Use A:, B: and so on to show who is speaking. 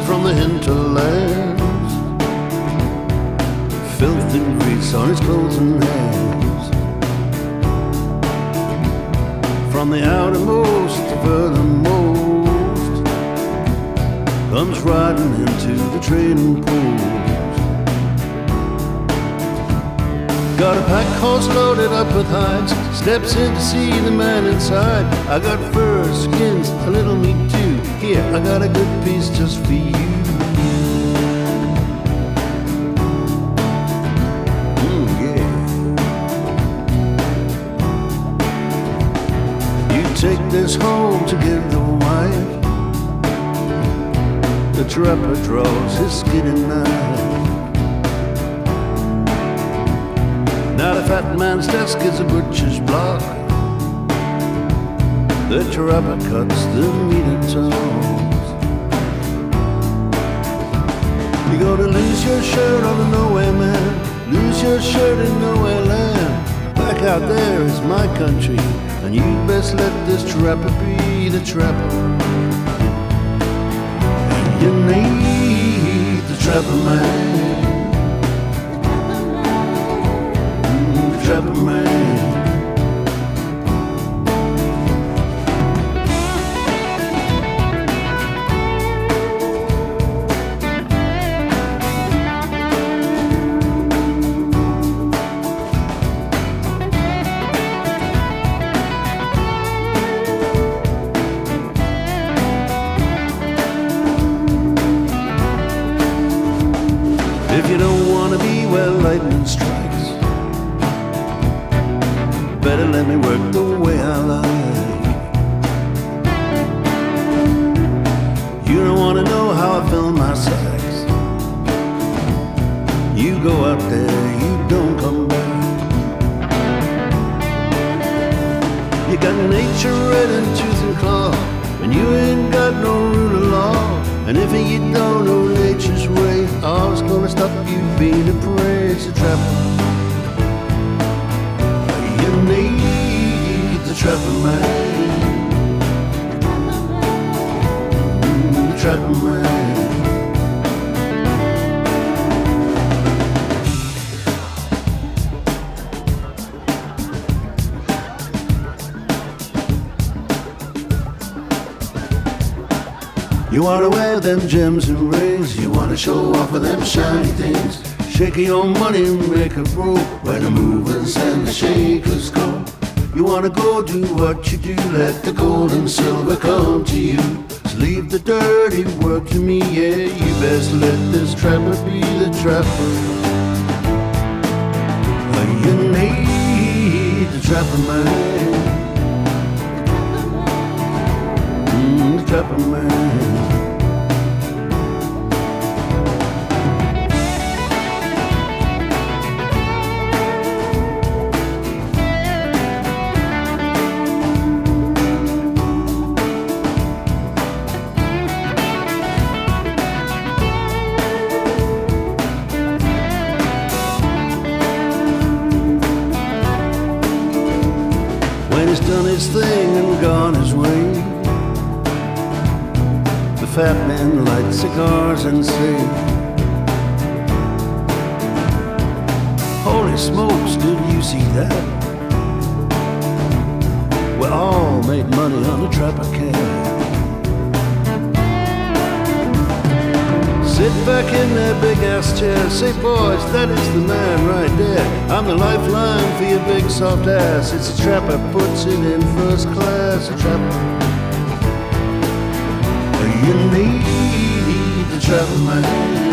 A: from the hinterlands, filth and grease on his clothes and hands. From the outermost to furthermost, comes riding into the trading post. Got a pack horse loaded up with hides, steps in to see the man inside. I got fur, skins, a little meat too. Here, I got a good piece just for you. Yeah. You take this home to give the wife. The trapper draws his skinny knife. Now the fat man's desk is a butcher's block. The trapper cuts the meat in tongs. You're gonna lose your shirt on the nowhere man, lose your shirt in nowhere land. Back out there is my country, and you'd best let this trapper be the trapper. And you need the trapper man. Trapper man. If you don't want to be where lightning strikes, better let me work the way I like. You don't want to know how I fill my sacks. You go out there, you don't come back. You got nature red in tooth and claw, and you ain't got no rule of law. And if you don't know nature's way, all's gonna stop you being a prey. It's a trapper. You need the trapper man. The trapper man. You wanna wear them gems and rings, you wanna show off with them shiny things. Shake your money and make it roll when the movers and the shakers go. You wanna go do what you do, let the gold and silver come to you. So leave the dirty work to me, yeah, you best let this trapper be the trapper. You need the trapper man. The trapper man. When he's done his thing and gone his way, the fat men light cigars and say, holy smokes, did you see that? We all made money on the trapper can. Sit back in that big ass chair, say boys, that is the man right there. I'm the lifeline for your big soft ass. It's a trapper, puts it in first class. A trapper. You need the trapper man.